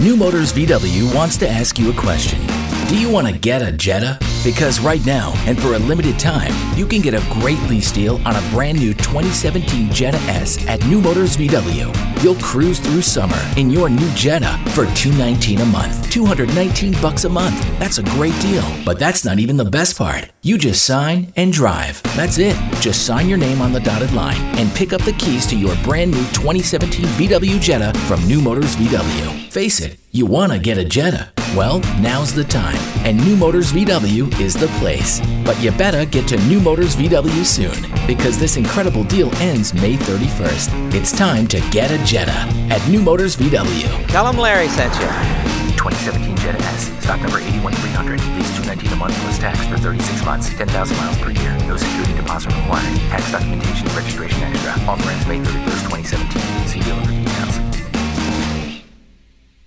New Motors VW wants to ask you a question. Do you want to get a Jetta? Because right now, and for a limited time, you can get a great lease deal on a brand new 2017 Jetta S at New Motors VW. You'll cruise through summer in your new Jetta for $219 a month. $219 a month. That's a great deal. But that's not even the best part. You just sign and drive. That's it. Just sign your name on the dotted line and pick up the keys to your brand new 2017 VW Jetta from New Motors VW. Face it, you want to get a Jetta. Well, now's the time, and New Motors VW is the place. But you better get to New Motors VW soon, because this incredible deal ends May 31st. It's time to get a Jetta at New Motors VW. Tell them Larry sent you. 2017 Jetta S, stock number 81300, lease $219 a month plus tax for 36 months, 10,000 miles per year. No security deposit required. Tax documentation, registration extra. Offer ends May 31st, 2017. See dealer.